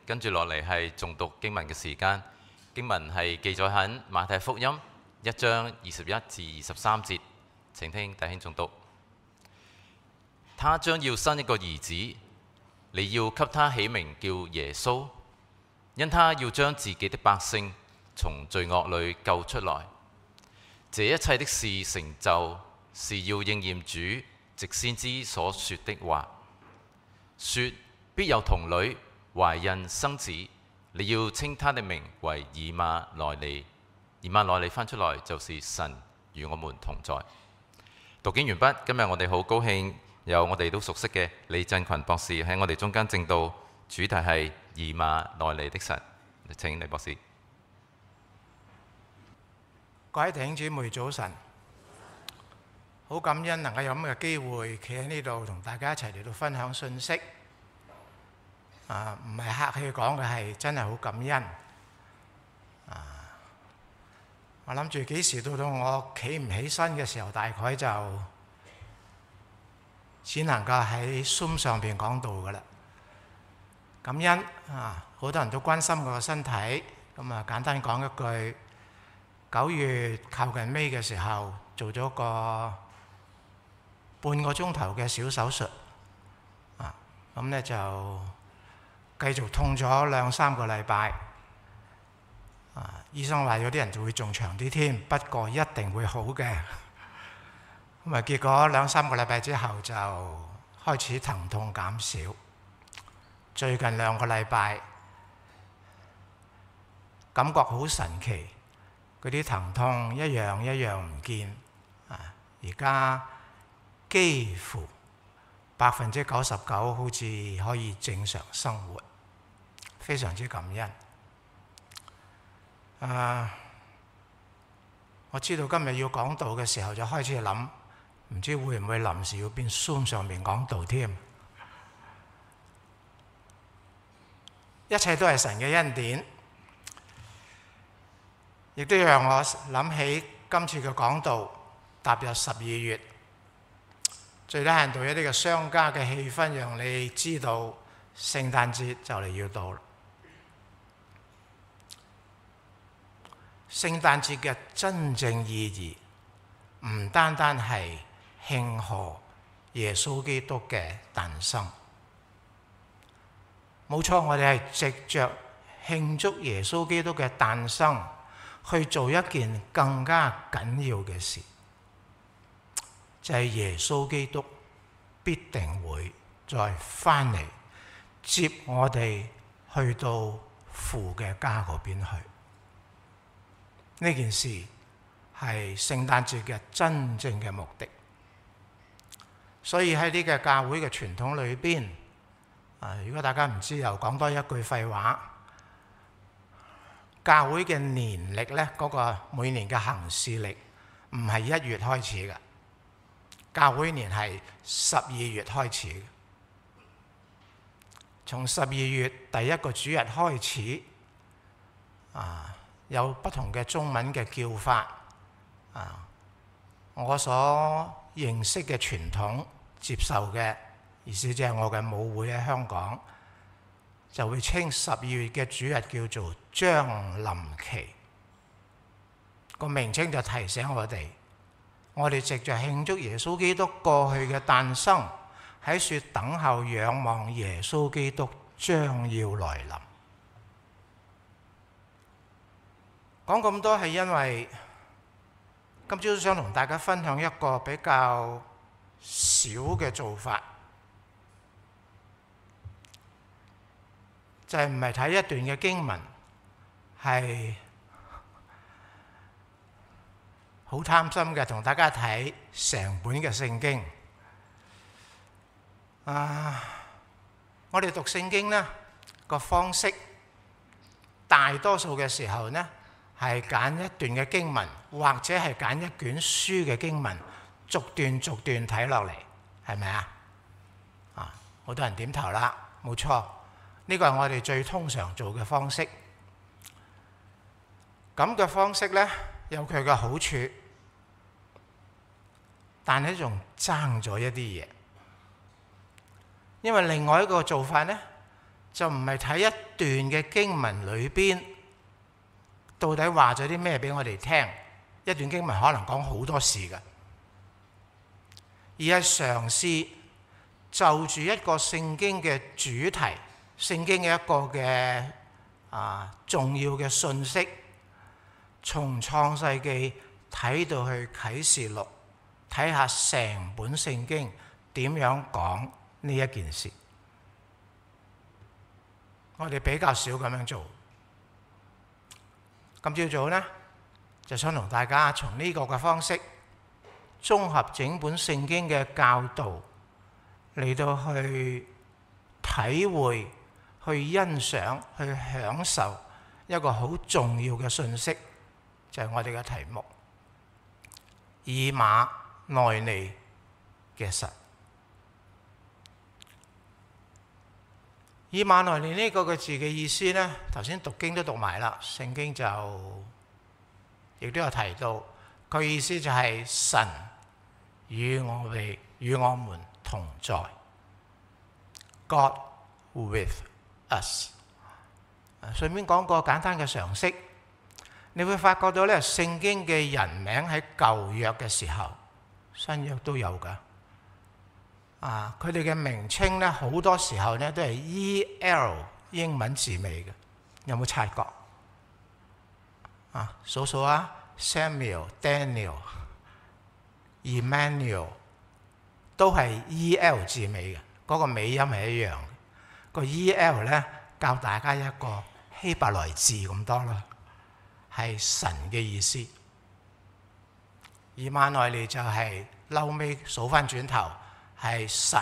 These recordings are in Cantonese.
跟住落嚟係誦讀經文嘅時間。經文係記載喺馬太福音1章21至23節。請聽弟兄誦讀。他將要生一個兒子，你要給他起名叫耶穌，因他要將自己的百姓從罪惡裏救出來。這一切的事成就，是要應驗主藉先知所說的話，說必有童女懷孕生子，你要稱他的名為以馬內利。以馬內利翻出來就是神與我們同在。讀經完畢。今日我哋好高興有我哋都熟悉嘅李振群博士喺我哋中間證道，主題係以馬內利的神。請李博士。 各位弟兄姊妹早晨，好感恩能夠有咁嘅機會企喺呢度同大家一齊嚟到分享信息。唔係客氣講嘅，係真係好感恩。我諗住幾時到我企唔起身嘅時候，大概就只能夠喺 Zoom 上邊講道㗎喇。感恩好多人都關心我個身體，咁簡單講一句，9月靠近尾嘅時候做咗個半個鐘頭嘅小手術，咁呢就繼續痛咗2-3個禮拜。醫生話有啲人就會仲長啲添，不過一定會好嘅。咁結果2-3個禮拜之後就開始疼痛減少，最近2個禮拜感覺好神奇，嗰啲疼痛一樣一樣唔見。而家幾乎99%好似可以正常生活，非常之感恩。我知道今日要講道嘅時候就開始諗，唔知會唔會臨時要變 Zoom 上面講道添。一切都係神嘅恩典，亦都讓我諗起今次嘅講道踏入12月，最低限度一啲嘅商家嘅氣氛，讓你知道聖誕節就嚟要到啦。聖誕節嘅真正意義唔單單係慶賀耶穌基督嘅誕生，冇錯，我哋係藉着慶祝耶穌基督嘅誕生去做一件更加緊要嘅事，就係耶穌基督必定會再返嚟接我哋去到父嘅家嗰邊去。呢件事係聖誕節嘅真正嘅目的，所以喺呢個教會嘅傳統裏邊，如果大家唔知，又講多一句廢話。教會嘅年曆呢，嗰個每年嘅行事曆唔係1月開始嘅，教會年係12月開始嘅。從12月第一個主日開始，有不同嘅中文嘅叫法。我所認識嘅傳統接受嘅，意思即係我嘅母會喺香港就會稱12月嘅主日叫做將臨期。個名稱就提醒我哋藉着慶祝耶穌基督過去嘅誕生，喺說等候仰望耶穌基督將要來臨。講咁多係因為今朝想同大家分享一個比較少嘅做法，就係唔係睇一段嘅經文，係好貪心嘅同大家睇成本嘅聖經。我哋讀聖經呢個方式，大多數嘅時候呢，係揀一段嘅經文，或者係揀一卷書嘅經文，逐段逐段睇落嚟，係咪啊？好多人點頭啦，冇錯，呢個係我哋最通常做嘅方式。咁嘅方式呢，有佢嘅好處，但係仲爭咗一啲嘢。因為另外一個做法呢， 就唔係睇一段嘅經文裏邊到底話咗啲咩俾我哋聽。一段經文可能講好多事嘅，而係嘗試就住一個聖經嘅主題，聖經嘅一個嘅重要嘅信息，從創世記睇到去啟示錄，睇下成本聖經點樣講呢一件事。我哋比較少咁樣做。今朝早呢，就想同大家從呢個嘅方式，綜合整本聖經嘅教導，嚟到去體會、去欣賞、去享受一個好重要嘅信息，就係我哋嘅題目：以馬內利嘅神。以馬內利呢個嘅字嘅意思呢，頭先讀經都讀埋啦，聖經就亦都有提到，佢意思就係神與我們同在。God with us。順便講個簡單嘅常識，你會發覺到咧，聖經嘅人名喺舊約嘅時候，新約都有㗎。佢哋嘅名稱咧，好多時候咧都係 EL 英文字尾嘅，有冇察覺？數數啊 ，Samuel、Daniel、Emmanuel 都係 EL 字尾嘅，嗰個尾音係一樣嘅。個 EL 咧教大家一個希伯來字咁多啦，係神嘅意思。以馬內利就係嬲尾數翻轉頭，係神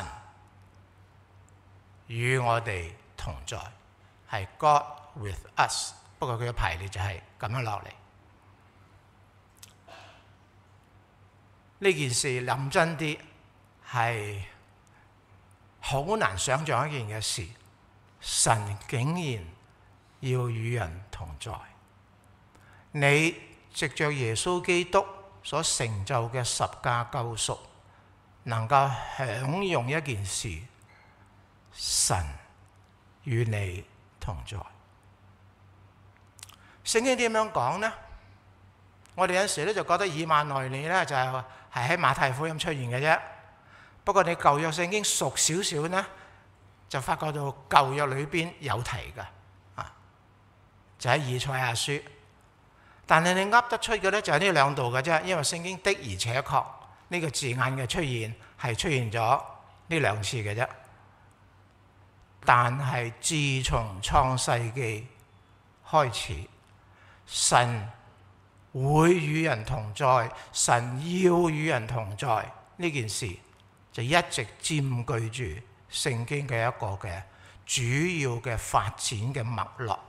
與我哋同在，係 God with us。不過佢嘅排列就係咁樣落嚟。呢件事諗真啲係好難想像一件嘅事，神竟然要與人同在。你藉着耶穌基督所成就嘅十架救贖，能夠享用一件事，神與你同在。聖經點樣講呢？我哋有時咧就覺得以馬內利咧就係喺馬太福音出現嘅啫。不過你舊約聖經熟少少呢，就發覺到舊約裏邊有提嘅，就喺以賽亞書。但係你噏得出嘅咧就係呢兩度嘅啫，因為聖經的而且確呢個字眼嘅出現係出現咗呢兩次嘅啫。但係自從創世記開始，神會與人同在，神要與人同在呢件事就一直佔據住聖經嘅一個嘅主要嘅發展嘅脈絡。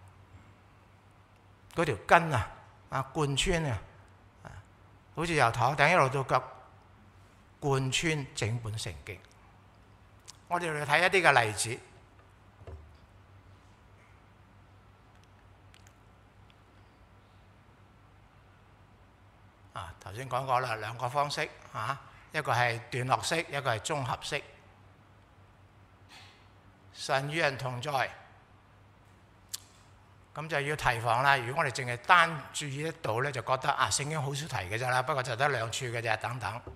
嗰條根貫穿好似由頭頂一路到腳，貫穿整本聖經。我哋嚟睇一啲嘅例子。頭先講過啦，兩個方式一個係段落式，一個係綜合式。神與人同在，咁就要提防啦。如果我哋淨係單注意得到咧，就覺得聖經好少提嘅啫啦，不過就得兩處嘅啫，等等。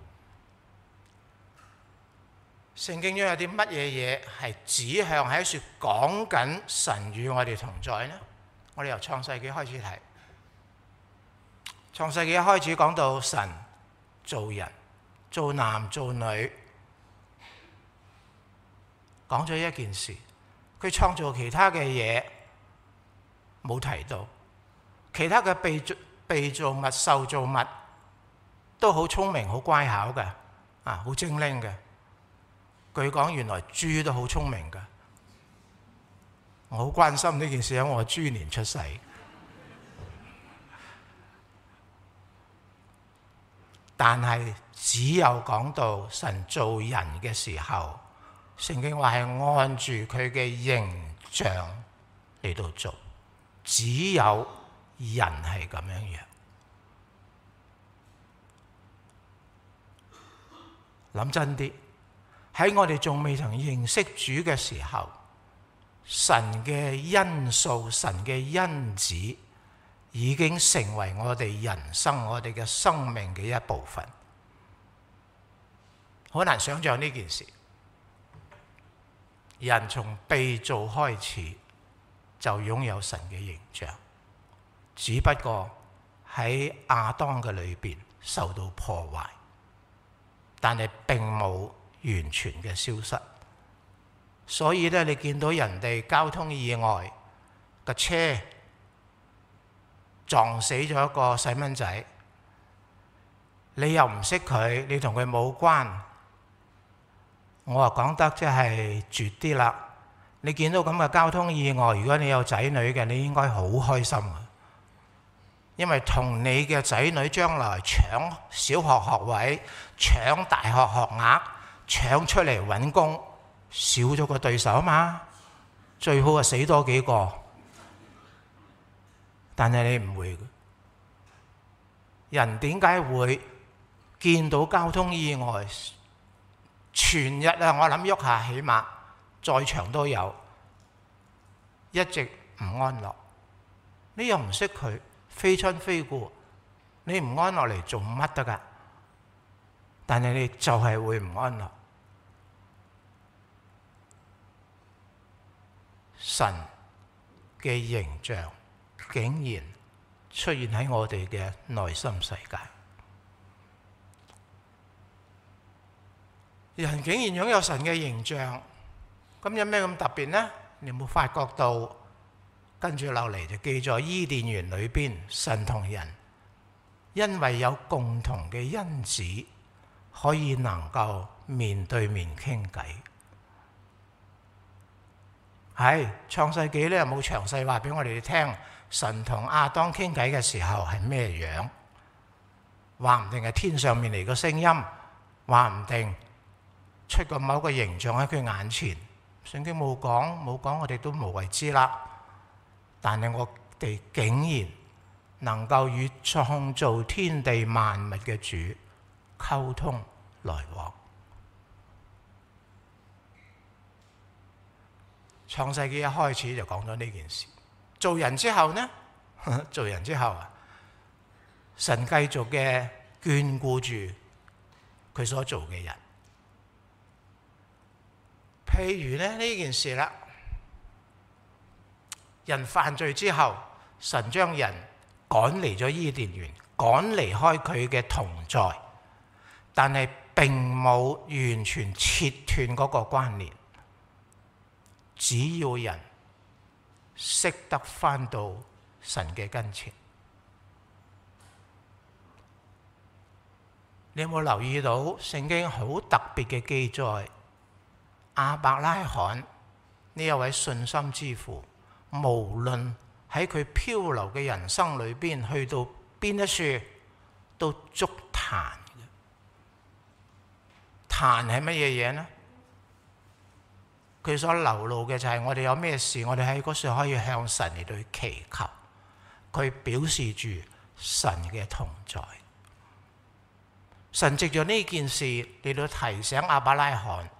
聖經中有啲乜嘢嘢係指向喺説講緊神與我哋同在呢？我哋由創世記開始睇。創世記一開始講到神造人，造男造女，講咗一件事，佢創造其他嘅嘢冇提到，其他嘅被造物、受造物都好聰明、好乖巧嘅，好精靈嘅。據講原來豬都好聰明嘅，我好關心呢件事，因為我豬年出世。但係只有講到神造人嘅時候，聖經話係按住佢嘅形象嚟到做，只有人係咁樣樣。諗真啲，喺我哋仲未曾認識主嘅時候， 神嘅因素、神嘅因子已經成為我哋人生、我哋嘅生命嘅一部分。好難想像呢件事。人從被造開始就擁有神嘅形象，只不過喺亞當嘅裏邊受到破壞，但係並冇完全嘅消失。所以咧，你見到人哋交通意外嘅車撞死咗一個細蚊仔，你又唔識佢，你同佢冇關，我話講得即係絕啲啦。你見到咁嘅交通意外，如果你有仔女嘅，你應該好開心啊，因為同你嘅仔女將來搶小學學位、搶大學學額、搶出嚟揾工，少咗個對手嘛，最好係死多幾個。但係你唔會嘅，人點解會見到交通意外全日啊？我諗喐下，起碼在場都有，一直唔安樂。你又唔識佢，非親非故，你唔安樂嚟做乜得㗎？但係你就係會唔安樂。神嘅形象竟然出現喺我哋嘅內心世界，人竟然擁有神嘅形象，咁有咩咁特別呢？你有冇發覺到跟住落嚟就記載伊甸園裏邊，神同人因為有共同嘅因子，可以能夠面對面傾偈。係創世紀咧，冇詳細話俾我哋聽，神同亞當傾偈嘅時候係咩樣？話唔定係天上面嚟個聲音，話唔定出個某個形象喺佢眼前。聖經冇講，我哋都無謂知啦。但係我哋竟然能夠與創造天地萬物嘅主溝通來往。創世紀一開始就講咗呢件事。做人之後呢？做人之後啊，神繼續嘅眷顧住佢所做嘅人。譬如呢件事啦，人犯罪之後，神將人趕離咗伊甸園，趕離開佢嘅同在，但係並冇完全切斷嗰個關聯。只要人識得返到神嘅跟前，你有冇留意到聖經好特別嘅記載？亞伯拉罕呢一位信心之父，無論喺佢漂流嘅人生裏邊，去到邊一處都築壇。壇係乜嘢嘢呢？佢所流露嘅就係我哋有咩事，我哋喺嗰時可以向神嚟到祈求，佢表示住神嘅同在。神藉著呢件事嚟到提醒亞伯拉罕，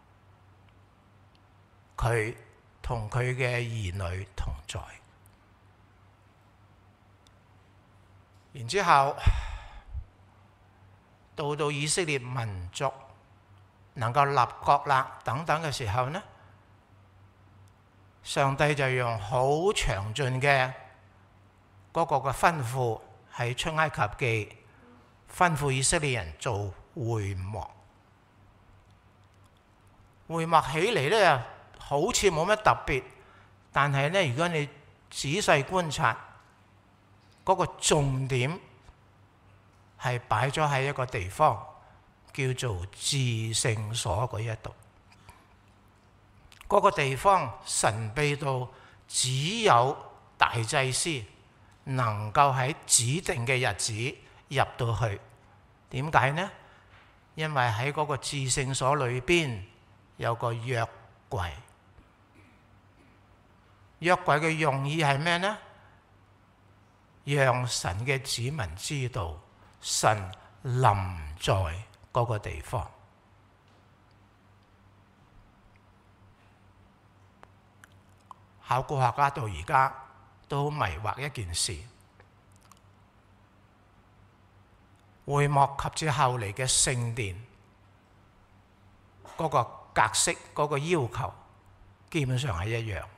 佢同佢嘅兒女同在。然之後到以色列民族能夠立國啦等等嘅時候呢，上帝就用好詳盡嘅嗰個嘅吩咐喺出埃及記，吩咐以色列人做會幕。會幕起嚟呢，好似冇乜特別，但係呢，如果你仔細觀察，嗰個重點係擺咗喺一個地方，叫做至聖所嗰一度。嗰個地方神秘到只有大祭司能夠喺指定嘅日子入到去。點解呢？因為喺嗰個至聖所裏邊有個約櫃。約櫃嘅用意係咩呢？讓神嘅子民知道神臨在嗰個地方。 考古學家到而家都好迷惑一件事。會幕及至後嚟嘅聖殿嗰個格式、嗰個要求，基本上係一樣。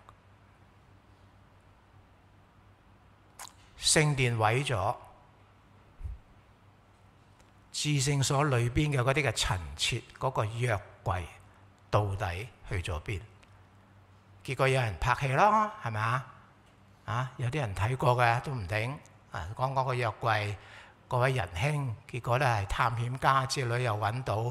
聖殿毀咗，至聖所裏邊嘅嗰啲嘅陳設，嗰個約櫃到底去咗邊？結果有人拍戲咯，係咪啊？有啲人睇過嘅都唔定。講個約櫃，嗰位仁兄，結果咧係探險家之類又揾到，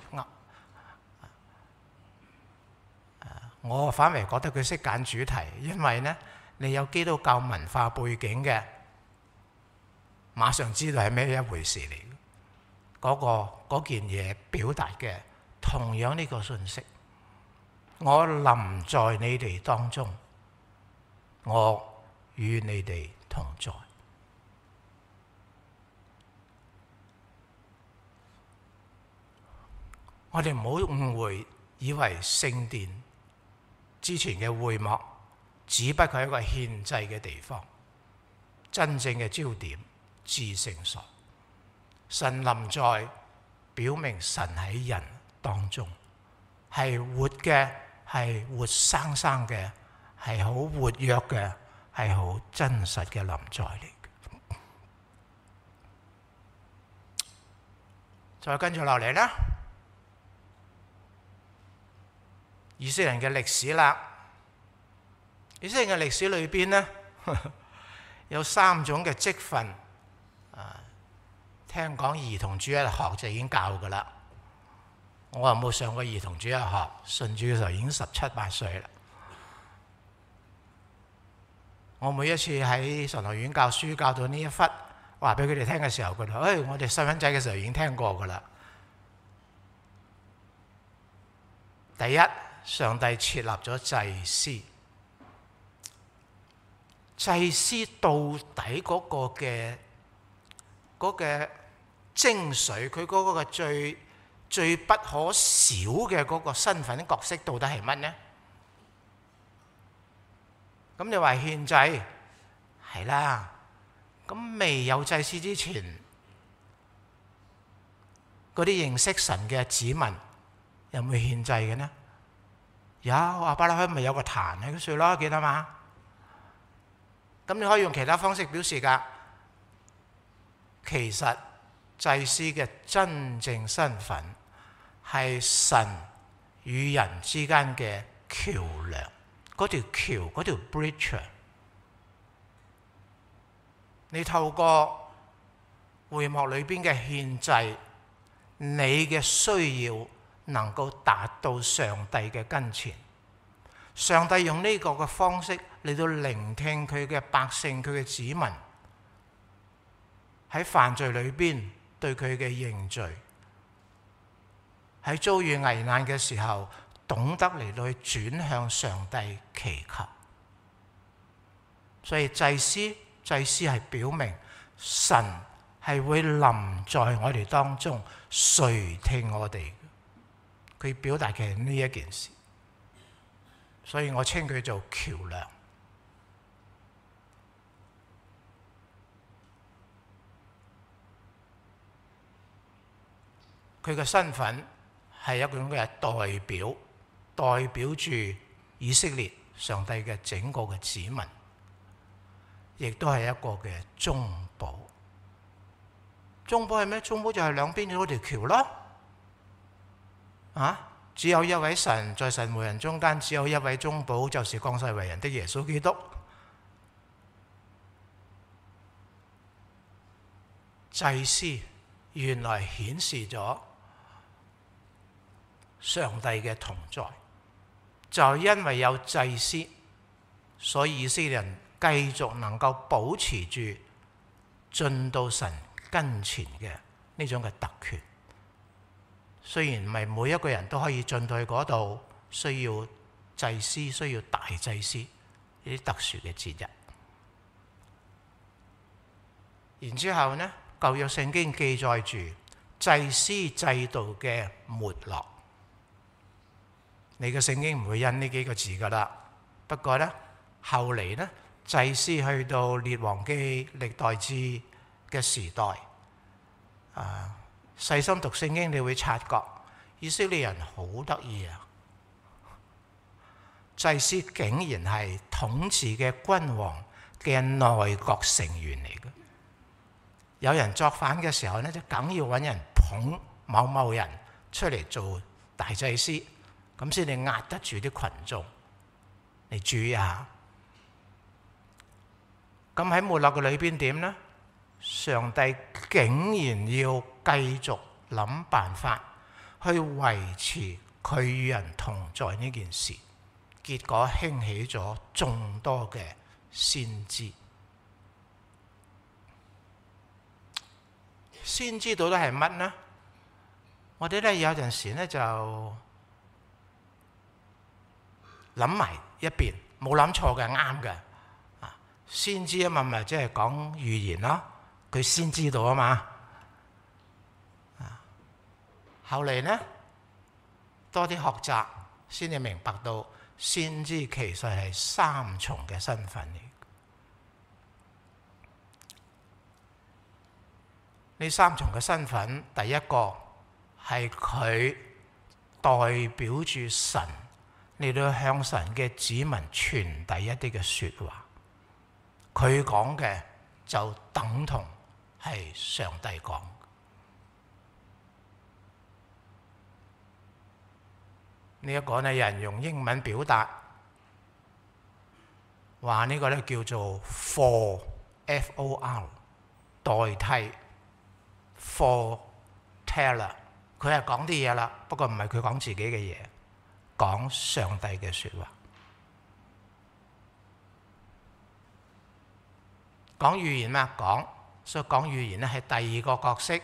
我反而覺得佢識揀主題，因為呢，你有基督教文化背景嘅，馬上知道係咩一回事嚟。嗰件嘢表達嘅同樣呢個信息，我臨在你哋當中，我與你哋同在。我哋唔好誤會，以為聖殿之前嘅會幕只不過係一個獻祭嘅地方，真正嘅焦點至聖所。神臨在，表明神喺人當中，係活嘅，係活生生嘅，係好活躍嘅，係好真實嘅臨在嚟嘅。再跟住落嚟啦，以色列人嘅歷史啦。以色列人嘅歷史裏邊呢，有3種嘅職分。聽講兒童主日學就已經教㗎啦。我又冇上過兒童主日學，信主嘅時候已經17、18歲啦。我每一次喺神學院教書教到呢一忽，話俾佢哋聽嘅時候，佢哋話：我哋細蚊仔嘅時候已經聽過㗎啦。第一，上帝設立咗祭司。祭司到底嗰個精髓，佢嗰個最不可少嘅嗰個身份角色，到底係乜呢？咁你話獻祭係啦，咁未有祭司之前，嗰啲認識神嘅子民有冇獻祭嘅呢？有，亞伯拉罕咪有個壇喺嗰處咯，記得嘛？咁你可以用其他方式表示㗎。其實祭司嘅真正身份係神與人之間嘅橋梁，嗰條橋，嗰條 bridge。你透過會幕裏邊嘅獻祭，你嘅需要能夠達到上帝嘅跟前。上帝用呢個嘅方式嚟到聆聽佢嘅百姓，佢嘅子民喺犯罪裏邊對佢嘅認罪，喺遭遇危難嘅時候懂得嚟到去轉向上帝祈求。所以祭司係表明神係會臨在我哋當中，垂聽我哋。佢表達嘅係呢一件事，所以我稱佢做橋梁。佢嘅身份係一種嘅代表住以色列上帝嘅整個嘅子民，亦都係一個嘅中保。中保係咩？中保就係兩邊嗰條橋咯。只有一位神，在神和人中間，只有一位中保，就是降世為人的耶穌基督。祭司原來顯示咗上帝嘅同在，就因為有祭司，所以以色列人繼續能夠保持住進到神跟前嘅呢種嘅特權。雖然唔係每一個人都可以進到去嗰度，需要祭司，需要大祭司呢啲特殊嘅節日。然之後呢，舊約聖經記載住祭司制度嘅沒落。你嘅聖經唔會印呢幾個字㗎啦。不過呢， 後嚟呢，祭司去到列王記、歷代志嘅時代，細心讀聖經，你會察覺以色列人好得意啊！祭司竟然係統治嘅君王嘅內閣成員嚟嘅。有人作反嘅時候呢，就梗要揾人捧某某人出嚟做大祭司，咁先至壓得住啲群眾。你注意下，咁喺沒落嘅裏邊點呢？上帝竟然要繼續諗辦法去維持佢與人同在呢件事，結果興起咗眾多嘅先知。先知到底係乜呢？我哋咧有陣時咧就諗埋一邊，冇諗錯嘅，啱嘅。先知啊嘛，咪即係講預言咯，佢先知道啊嘛。後嚟呢，多啲學習，先至明白到先知其實係三重嘅身份嚟。呢三重嘅身份，第一個係佢代表住神嚟到向神嘅子民傳遞一啲嘅說話，佢講嘅就等同係上帝講。呢一個呢，有人用英文表達，話呢個呢叫做 for，F-O-R， 代替 foreteller， 佢係講啲嘢啦，不過唔係佢講自己嘅嘢，講上帝嘅說話。講預言咩？講，所以講預言呢係第二個角色，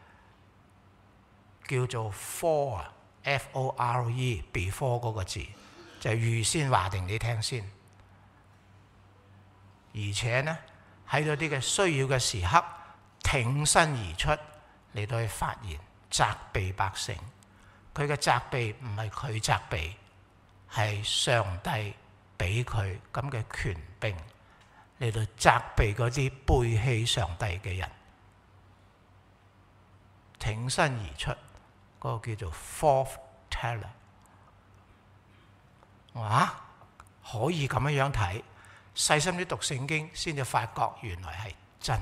叫做 F-O-R-E，before 嗰個字就係預先話定你聽先，而且呢喺嗰啲嘅需要嘅時刻挺身而出嚟到去發言責備百姓。佢嘅責備唔係佢責備，係上帝俾佢咁嘅權柄嚟到責備嗰啲背棄上帝嘅人，挺身而出。嗰個叫做 foreteller， 可以咁樣睇，細心啲讀聖經先至發覺原來係真。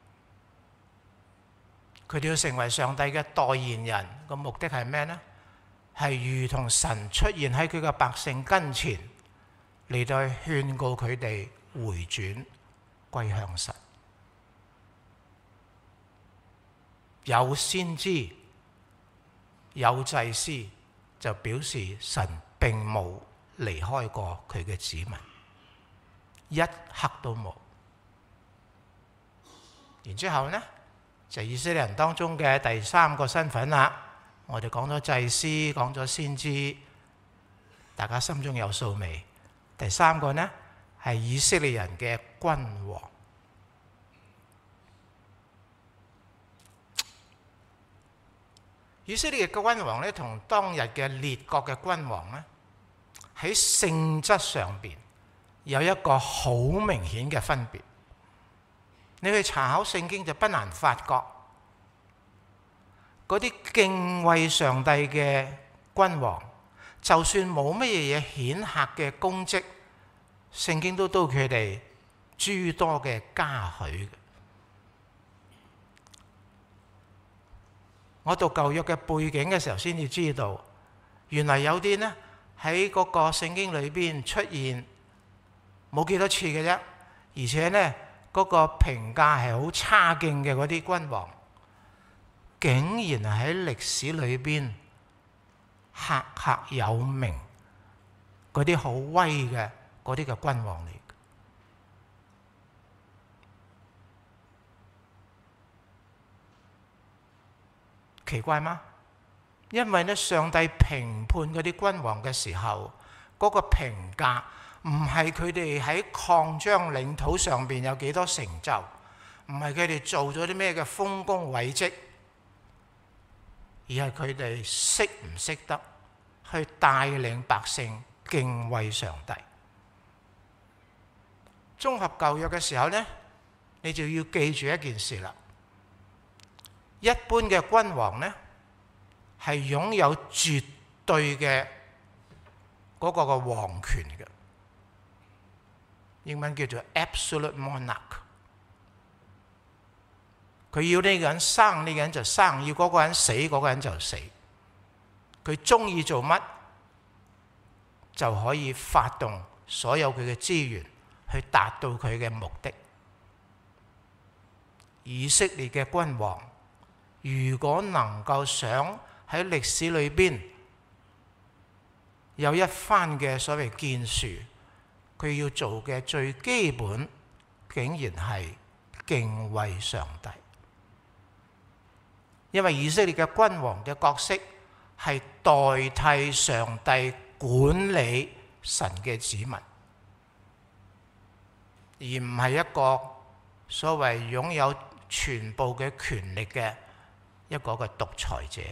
佢哋要成為上帝嘅代言人，個目的係咩呢？係如同神出現喺佢嘅百姓跟前，嚟到勸告佢哋回轉歸向神。有先知有祭司，就表示神並冇離開過佢嘅子民，一刻都冇。然之後呢，就以色列人當中嘅第三個身份啦。我哋講咗祭司，講咗先知，大家心中有數未？第三個呢，係以色列人嘅君王。以色列嘅君王呢，同當日嘅列國嘅君王呢，喺性質上邊有一個好明顯嘅分別。你去查考聖經就不難發覺，嗰啲敬畏上帝嘅君王，就算冇乜嘢顯赫嘅功績，聖經都佢哋諸多嘅嘉許。我讀舊約嘅背景嘅時候，先至知道，原來有啲呢喺嗰個聖經裏邊出現冇幾多次嘅啫，而且呢嗰個評價係好差勁嘅嗰啲君王，竟然喺歷史裏邊赫赫有名，嗰啲好威嘅嗰啲嘅君王嚟。奇怪嗎？因為呢，上帝評判嗰啲君王嘅時候，嗰個評價唔係佢哋喺擴張領土上邊有幾多成就，唔係佢哋做咗啲咩嘅豐功偉績，而係佢哋識唔識得去帶領百姓敬畏上帝。 綜合舊約嘅時候呢，你就要記住一件事啦。一般嘅君王呢，係擁有絕對嘅嗰個嘅皇權嘅，英文叫做 absolute monarch。佢要呢個人生，呢個人就生；要嗰個人死，嗰個人就死。佢中意做乜，就可以發動所有佢嘅資源去達到佢嘅目的。以色列嘅君王，如果能夠想喺歷史裏邊有一番嘅所謂建樹，佢要做嘅最基本，竟然係敬畏上帝。因為以色列嘅君王嘅角色係代替上帝管理神嘅子民，而唔係一個所謂擁有全部嘅權力嘅一個嘅獨裁者。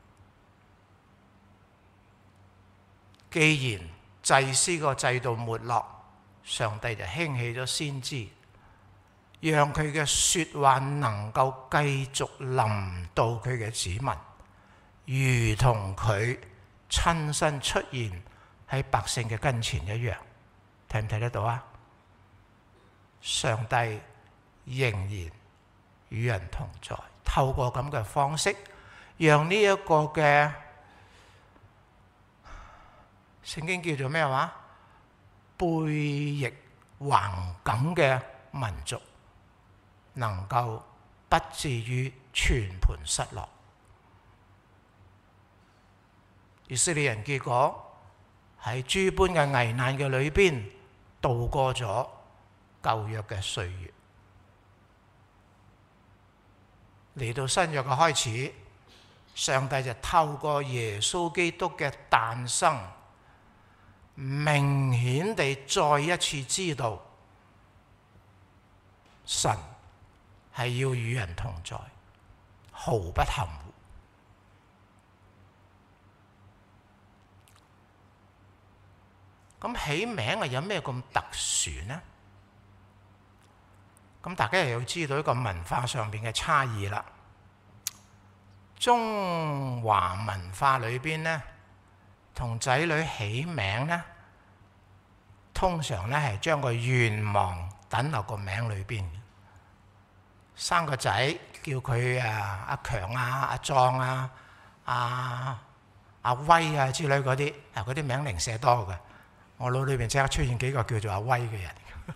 既然祭司個制度沒落，上帝就興起咗先知，讓佢嘅說話能夠繼續臨到佢嘅子民，如同佢親身出現喺百姓嘅跟前一樣。睇唔睇得到啊？上帝仍然與人同在，透過咁嘅方式，讓呢一個嘅聖經叫做咩話？背逆橫梗嘅民族能夠不至於全盤失落。以色列人結果喺諸般嘅危難嘅裏邊度過咗舊約嘅歲月。嚟到新約嘅開始，上帝就透過耶穌基督嘅誕生，明顯地再一次知道神係要與人同在，毫不含糊。咁起名係有咩咁特殊呢？咁大家又要知道一個文化上邊嘅差異啦。中華文化裏邊呢，同仔女起名呢，通常呢係將個願望等落個名裏邊。生個仔叫佢阿強啊、阿壯啊、阿威啊之類嗰啲，嗰啲名零舍多嘅。我腦裏邊即刻出現幾個叫做阿威嘅人。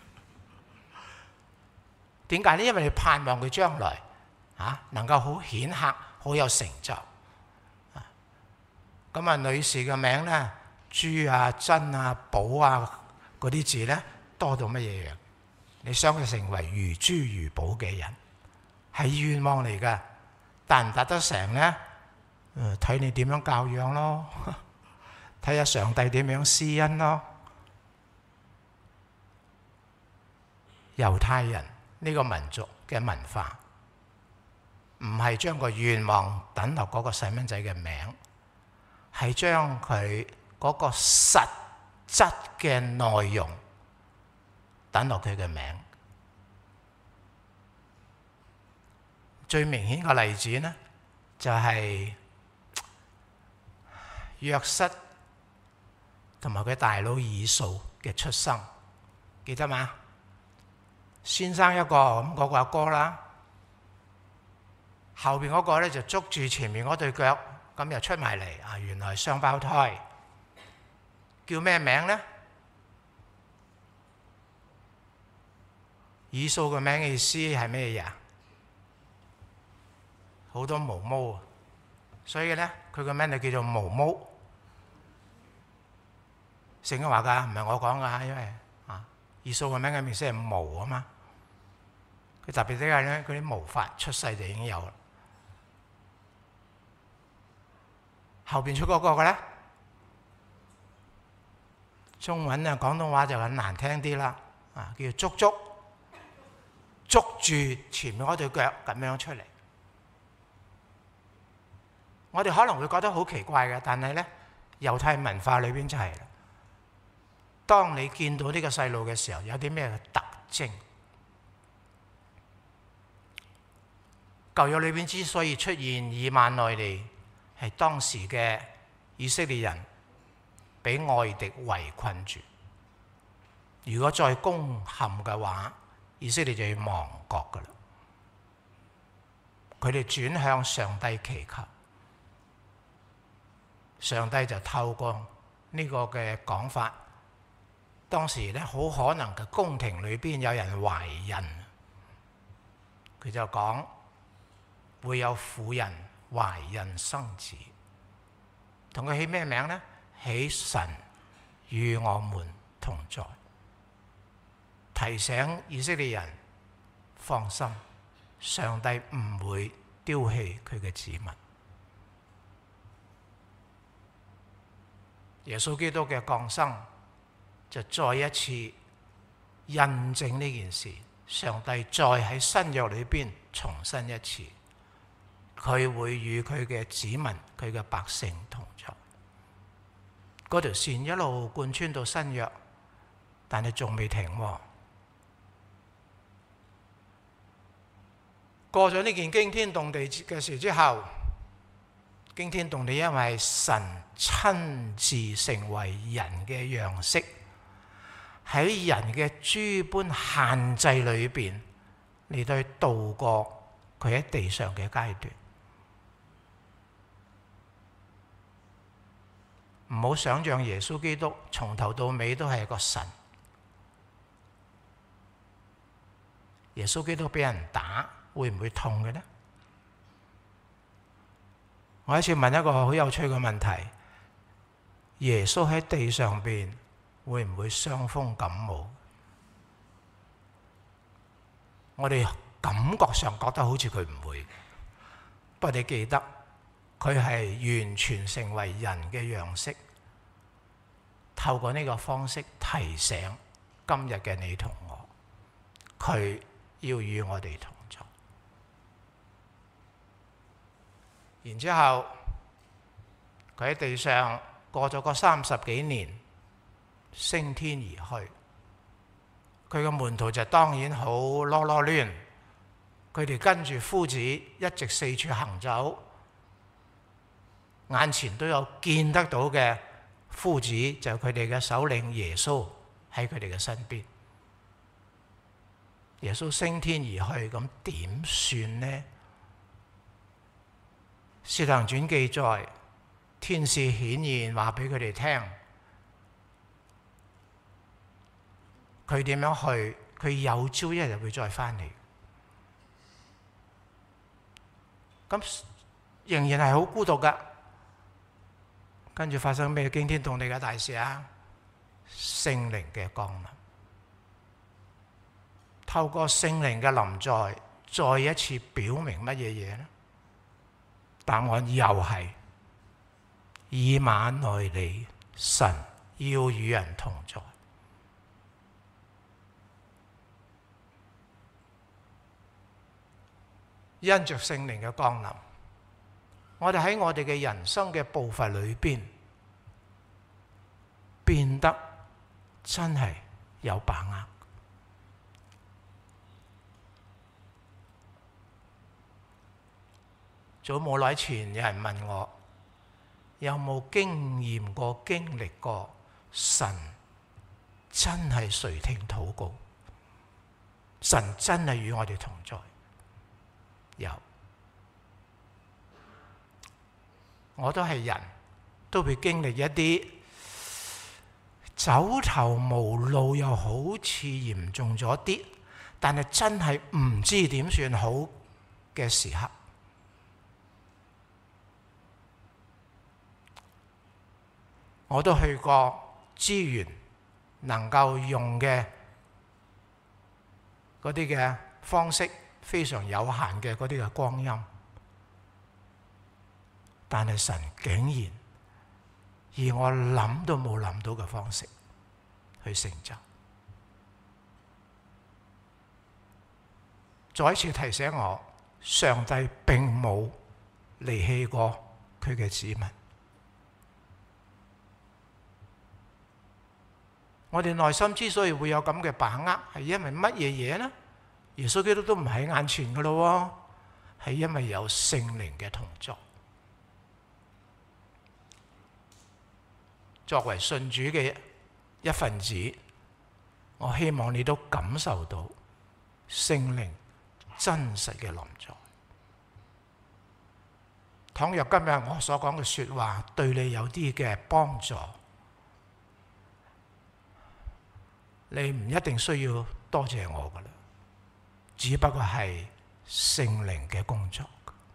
點解呢？因為你盼望佢將來能夠好顯赫、好有成就。咁啊，女士嘅名呢，朱啊、珍啊、寶啊嗰啲字呢，多到乜嘢樣？你想佢成為如珠如寶嘅人，係願望嚟㗎。達唔達得成呢？睇你點樣教養咯，睇下上帝點樣施恩咯。猶太人呢個民族嘅文化，唔係將個願望等落嗰個細蚊仔嘅名，係將佢嗰個實質嘅內容等落佢嘅名。最明顯嘅例子呢，就係約瑟同埋佢大佬以掃嘅出生，記得嘛？先生一個，咁嗰個阿哥啦，後邊嗰個咧就捉住前面嗰對腳，咁又出埋嚟，原來雙胞胎，叫咩名呢？以掃嘅名嘅意思係咩嘢啊？好多毛毛，所以咧佢個名就叫做毛毛。聖經話㗎，唔係我講㗎，因為以掃嘅名嘅意思係毛啊嘛。佢特別啲係咧，佢啲毛髮出世就已經有啦。後邊出嗰個嘅咧，中文啊廣東話就很難聽啲啦，叫捉住前面嗰對腳咁樣出嚟。我哋可能會覺得好奇怪嘅，但係咧猶太文化裏邊就係啦。當你見到呢個細路嘅時候，有啲咩特徵。舊約裏邊之所以出現以馬內利，係當時嘅以色列人俾外敵圍困住。如果再攻陷嘅話，以色列就要亡國噶啦。佢哋轉向上帝祈求，上帝就透過呢個嘅講法。當時咧，好可能嘅宮廷裏邊有人懷孕，佢就講會有婦人懷孕生子，同佢起咩名呢？起神與我們同在，提醒以色列人放心，上帝唔會丟棄佢嘅子民。耶穌基督嘅降生就再一次印證呢件事，上帝再喺新約裏邊重申一次，佢會與佢嘅子民、佢嘅百姓同在。嗰條線一路貫穿到新約，但係仲未停喎。過咗呢件驚天動地嘅事之後，驚天動地因為神親自成為人嘅樣式，喺人嘅諸般限制裏邊嚟到去度過佢喺地上嘅階段。唔好想象耶穌基督從頭到尾都係個神。耶穌基督俾人打，會唔會痛嘅呢？我一次問一個好有趣嘅問題：耶穌喺地上邊會唔會傷風感冒？我哋感覺上覺得好似佢唔會，不過你記得佢係完全成為人嘅樣式，透過呢個方式提醒今日嘅你同我，佢要與我哋同在。然之後佢喺地上過咗個30幾年，升天而去。佢嘅門徒就當然好囉囉攣，佢哋跟住夫子一直四處行走，眼前都有見得到嘅夫子，就係佢哋嘅首領耶穌喺佢哋嘅身邊。耶穌升天而去，咁點算呢？《使徒行傳》記載，天使顯現話俾佢哋聽，佢點樣去？佢有朝一日會再返嚟。咁仍然係好孤獨㗎。跟住發生咩驚天動地嘅大事啊？聖靈嘅降臨，透過聖靈嘅臨在，再一次表明乜嘢嘢呢？答案又係以馬內利，神要與人同在。因着聖靈嘅降臨，我哋喺我哋嘅人生嘅步伐裏邊變得真係有把握。早冇耐前有人問我，有冇經驗過、經歷過神真係垂聽禱告，神真係與我哋同在？有，我都係人，都會經歷一啲走投無路，又好似嚴重咗啲，但係真係唔知點算好嘅時刻。我都去過資源能夠用嘅嗰啲嘅方式非常有限嘅嗰啲嘅光陰，但係神竟然以我諗都冇諗到嘅方式去成就，再一次提醒我，上帝並冇離棄過佢嘅子民。 我哋內心之所以會有咁嘅把握，係因為乜嘢嘢呢？耶穌基督都唔喺眼前噶咯，係因為有聖靈嘅同在。作為信主嘅一份子，我希望你都感受到聖靈真實嘅臨在。倘若今日我所講嘅說話對你有啲嘅幫助，你唔一定需要多謝我噶啦，只不過係聖靈嘅工作。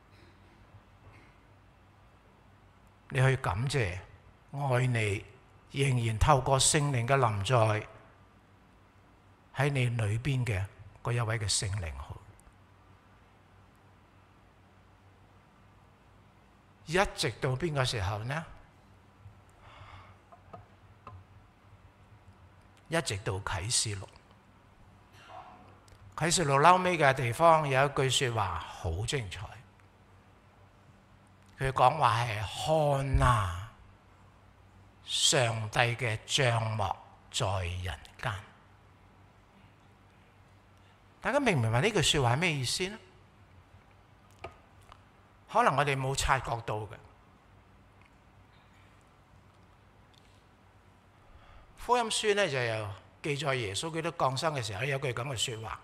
你去感謝愛你，仍然透過聖靈嘅臨在喺你裏邊嘅嗰一位嘅聖靈好。一直到邊個時候呢？一直到啟示錄。啟示錄後尾嘅地方有一句說話好精彩，佢講話係看啊，上帝嘅帳幕在人間。大家明唔明白呢句說話係咩意思呢？可能我哋冇察覺到嘅。福音書呢就有記載耶穌基督降生嘅時候有句咁嘅說話，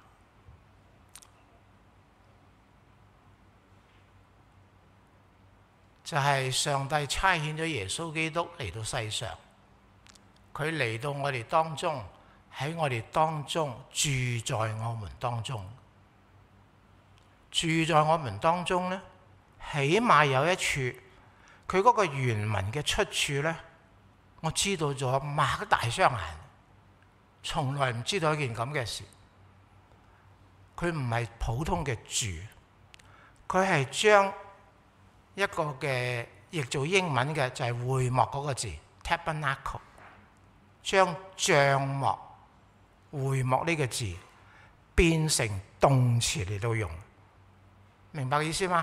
就係上帝差遣咗耶穌基督嚟到世上，佢嚟到我哋當中，喺我哋當中住在我們當中，住在我們當中呢，起碼有一處，佢嗰個原文嘅出處呢，我知道咗，擘大雙眼，從來唔知道一件咁嘅事。佢唔係普通嘅住，佢係將一個嘅譯做英文嘅就係會幕嗰個字 tabernacle， 將帳幕會幕呢個字變成動詞嚟到用，明白意思嗎？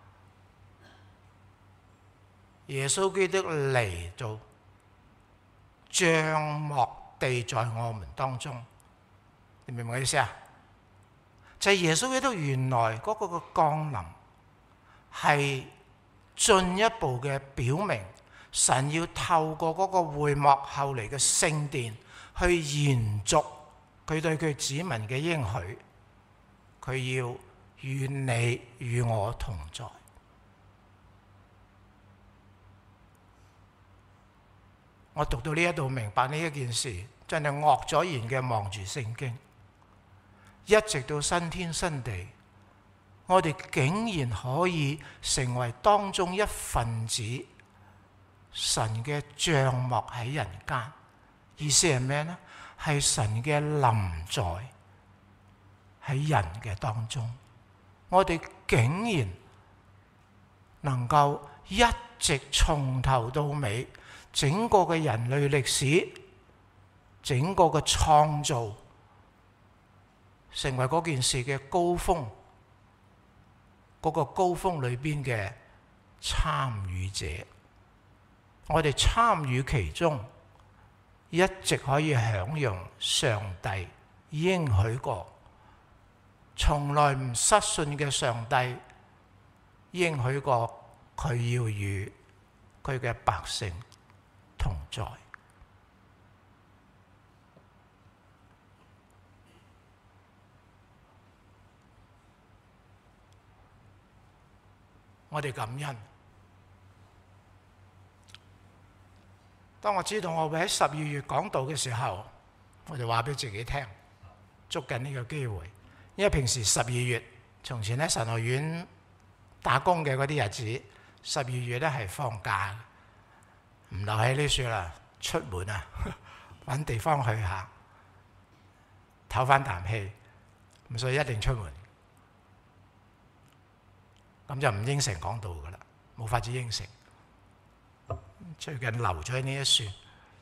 耶穌基督嚟到帳幕地在我們當中，你明唔明我意思啊？就係耶穌基督原來嗰個嘅降臨係進一步嘅表明，神要透過嗰個會幕後嚟嘅聖殿去延續佢對佢子民嘅應許，佢要與你與我同在。我讀到呢一度明白呢一件事，真係愕咗然嘅望住聖經，一直到新天新地，我哋竟然可以成為當中一份子，神嘅帳幕喺人間。意思係咩呢？係神嘅臨在喺人嘅當中，我哋竟然能夠一直從頭到尾，整個嘅人類歷史，整個嘅創造，成為嗰件事嘅高峰，嗰個高峰裏邊嘅參與者，我哋參與其中，一直可以享用上帝應許過，從來唔失信嘅上帝應許過，佢要與佢嘅百姓同在。我哋感恩。當我知道我會喺12月講道嘅時候，我就話俾自己聽，捉緊呢個機會。因為平時12月，從前喺神學院打工嘅嗰啲日子，12月咧係放假，唔留喺呢處啦，出門啊，揾地方去下，唞翻啖氣，咁所以一定出門。咁就唔應承講道噶啦，冇法子應承。最近留咗喺呢一算，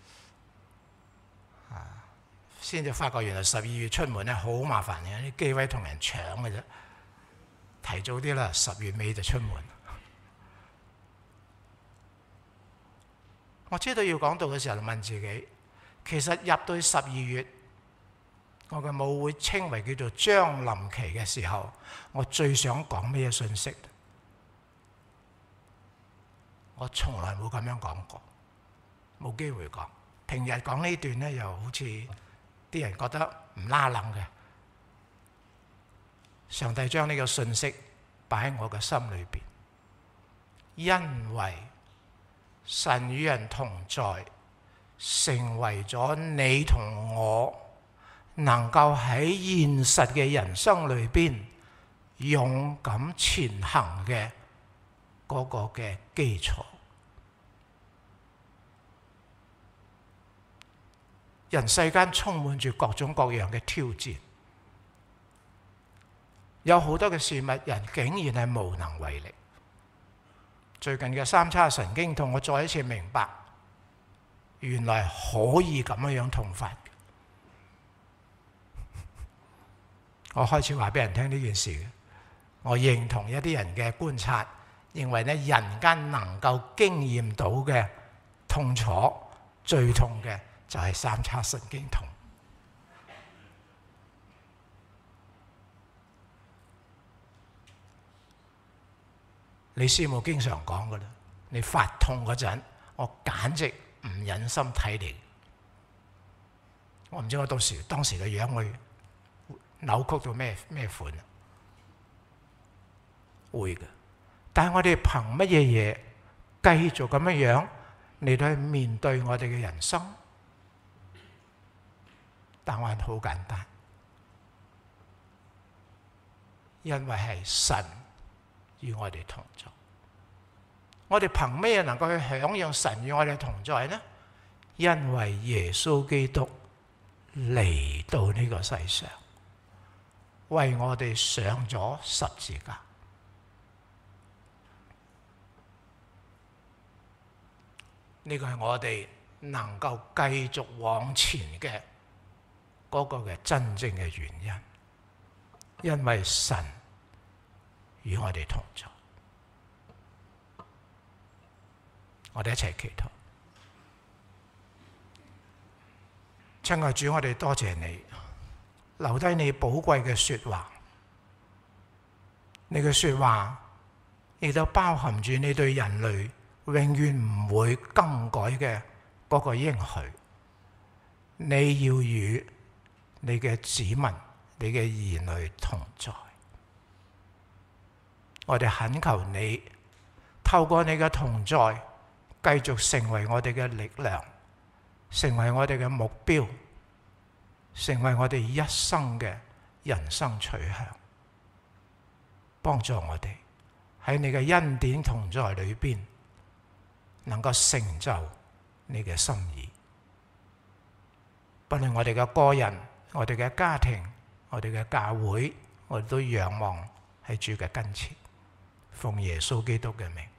先至發覺原來12月出門咧好麻煩嘅，啲機位同人搶嘅啫。提早啲啦，10月尾就出門。我知道要講道嘅時候，就問自己， 其實入到12月，我嘅舞會稱為叫做將臨期嘅時候，我最想講咩信息？我從來冇咁樣講過，冇機會講。平日講呢段呢，又好似啲人覺得唔拉冷嘅。上帝將呢個信息擺喺我嘅心裏邊，因為神與人同在，成為咗你同我能夠喺現實嘅人生裏邊勇敢前行嘅嗰個嘅基礎。人世間充滿住各種各樣嘅挑戰，有好多嘅事物，人竟然係無能為力。最近嘅三叉神經痛，我再一次明白，原來可以咁樣痛法。我開始話俾人聽呢件事嘅，我認同一啲人嘅觀察，認為咧人間能夠經驗到嘅痛楚，最痛嘅就係三叉神經痛。李師母經常講㗎喇，你發痛嗰陣，我簡直唔忍心睇你。我唔知我當時嘅樣會扭曲到咩款啊？會嘅，但係我哋憑乜嘢繼續咁樣嚟到去面對我哋嘅人生？答案好簡單，因為係神與我哋同在。我哋憑咩能夠去享用神與我哋同在呢？因為耶穌基督嚟到呢個世上，為我哋上咗十字架。呢個係我哋能夠繼續往前嘅嗰個嘅真正嘅原因，因為神與我哋同在。我哋一齊祈禱。親愛主，我哋多謝你留低你寶貴嘅說話，你嘅說話亦都包含住你對人類永遠唔會更改嘅嗰個應許。你要與你嘅子民、你嘅兒女同在。我哋懇求你透過你嘅同在，繼續成為我哋嘅力量，成為我哋嘅目標，成為我哋一生嘅人生取向，幫助我哋喺你嘅恩典同在裏邊，能夠成就你嘅心意。不論我哋嘅個人、我哋嘅家庭、我哋嘅教會，我哋都仰望喺主嘅跟前，奉耶穌基督嘅名。